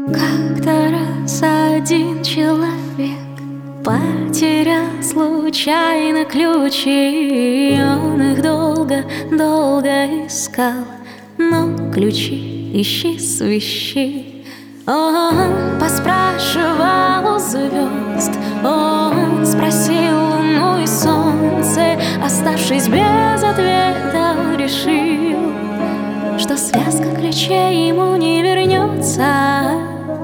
Как-то раз один человек потерял случайно ключи. Он их долго искал, но ключи исчезли. Он поспрашивал у звезд, он спросил луну и солнце. Оставшись без ответа, решил, что связка ключей ему не вернется.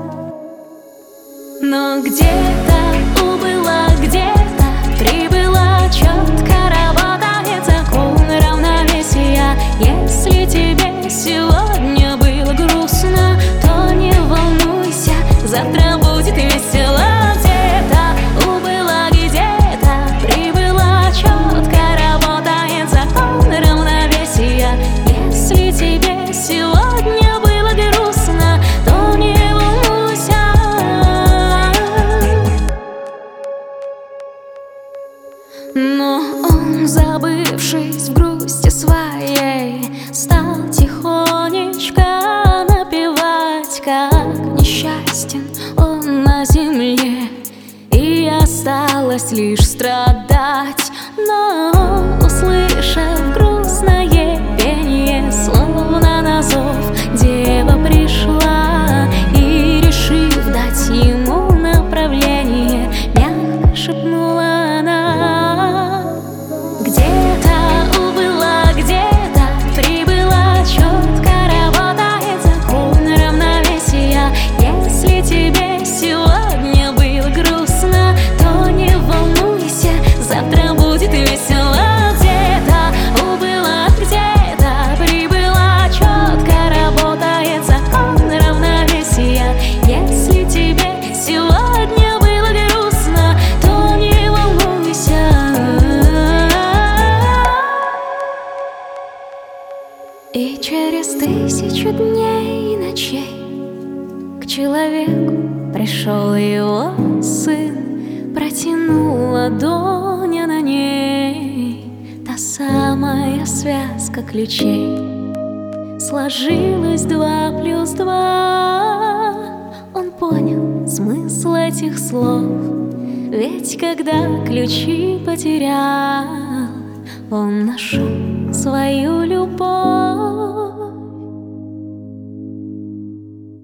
Но где-то убыла, где-то прибыла, четко работает закон равновесия. Если тебе сегодня было грустно, то не волнуйся, завтра будет весело. Где-то убыла, где-то прибыла, четко работает закон равновесия. Если тебе сегодня было грустно, то не волнуйся. Но он, забывшись в грусти своей, стал тихонечко напевать, как несчастен он на земле, и осталось лишь страдать. Но, услышав грустное пение, словно на зов, дева пришла, и, решив дать ему направление, мягко шепнула она: где-то убыла, где-то прибыла, четко работает закон равновесия. Если тебе сегодня было грустно, то не волнуйся, завтра будет весело. Где-то убыла, где-то прибыла, четко работает закон равновесия. Если тебе сегодня было грустно, то не волнуйся. И через 1000 дней и ночей к человеку пришел его сын. Протянул ладонь, а на ней та самая связка ключей. Сложилось 2 плюс 2. Он понял смысл этих слов, ведь когда ключи потерял, он нашел свою любовь.